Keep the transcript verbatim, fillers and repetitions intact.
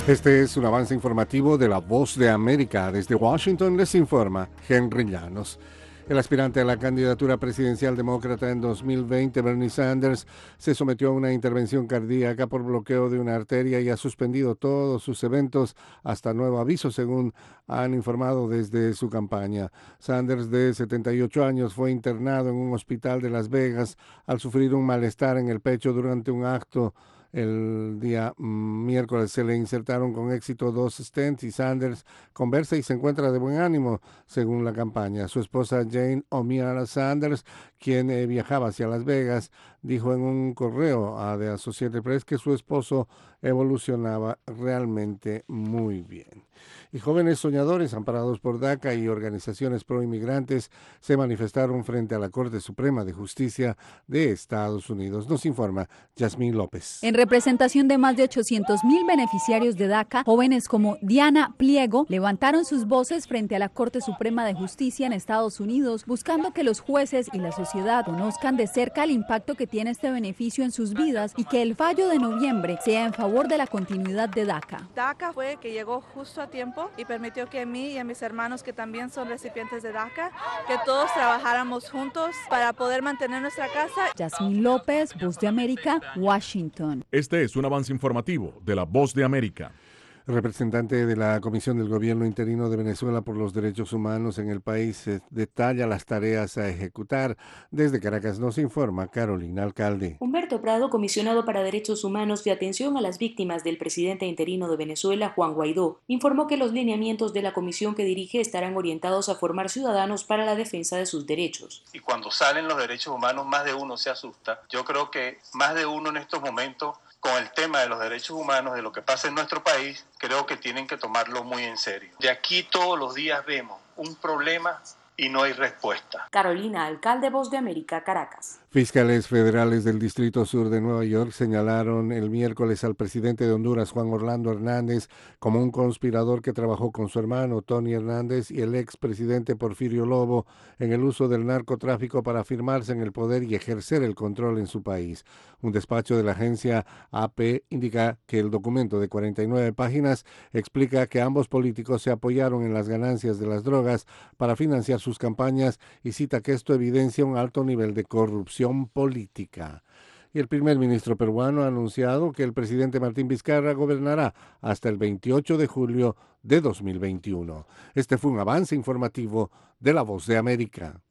Este es un avance informativo de La Voz de América. Desde Washington les informa Henry Llanos. El aspirante a la candidatura presidencial demócrata en dos mil veinte, Bernie Sanders, se sometió a una intervención cardíaca por bloqueo de una arteria y ha suspendido todos sus eventos hasta nuevo aviso, según han informado desde su campaña. Sanders, de setenta y ocho años, fue internado en un hospital de Las Vegas al sufrir un malestar en el pecho durante un acto. El día mm, miércoles se le insertaron con éxito dos stents y Sanders conversa y se encuentra de buen ánimo, según la campaña. Su esposa Jane O'Meara Sanders, quien eh, viajaba hacia Las Vegas, dijo en un correo a The Associated Press que su esposo evolucionaba realmente muy bien. Y jóvenes soñadores amparados por DACA y organizaciones pro-inmigrantes se manifestaron frente a la Corte Suprema de Justicia de Estados Unidos. Nos informa Yasmín López. En representación de más de ochocientos mil beneficiarios de DACA, jóvenes como Diana Pliego levantaron sus voces frente a la Corte Suprema de Justicia en Estados Unidos, buscando que los jueces y la sociedad conozcan de cerca el impacto que tiene este beneficio en sus vidas y que el fallo de noviembre sea en favor de la continuidad de DACA. DACA fue que llegó justo a tiempo y permitió que a mí y a mis hermanos, que también son recipientes de DACA, que todos trabajáramos juntos para poder mantener nuestra casa. Yasmín López, Voz de América, Washington. Este es un avance informativo de La Voz de América. El representante de la Comisión del Gobierno Interino de Venezuela por los Derechos Humanos en el país eh, detalla las tareas a ejecutar. Desde Caracas nos informa Carolina Alcalde. Humberto Prado, comisionado para Derechos Humanos de Atención a las Víctimas del presidente interino de Venezuela, Juan Guaidó, informó que los lineamientos de la comisión que dirige estarán orientados a formar ciudadanos para la defensa de sus derechos. Y cuando salen los derechos humanos, más de uno se asusta. Yo creo que más de uno en estos momentos, con el tema de los derechos humanos, de lo que pasa en nuestro país, creo que tienen que tomarlo muy en serio. De aquí todos los días vemos un problema y no hay respuesta. Carolina Alcalde, Voz de América, Caracas. Fiscales federales del Distrito Sur de Nueva York señalaron el miércoles al presidente de Honduras, Juan Orlando Hernández, como un conspirador que trabajó con su hermano, Tony Hernández, y el expresidente Porfirio Lobo en el uso del narcotráfico para afirmarse en el poder y ejercer el control en su país. Un despacho de la agencia A P indica que el documento de cuarenta y nueve páginas explica que ambos políticos se apoyaron en las ganancias de las drogas para financiar sus campañas y cita que esto evidencia un alto nivel de corrupción política. Y el primer ministro peruano ha anunciado que el presidente Martín Vizcarra gobernará hasta el veintiocho de julio de dos mil veintiuno. Este fue un avance informativo de La Voz de América.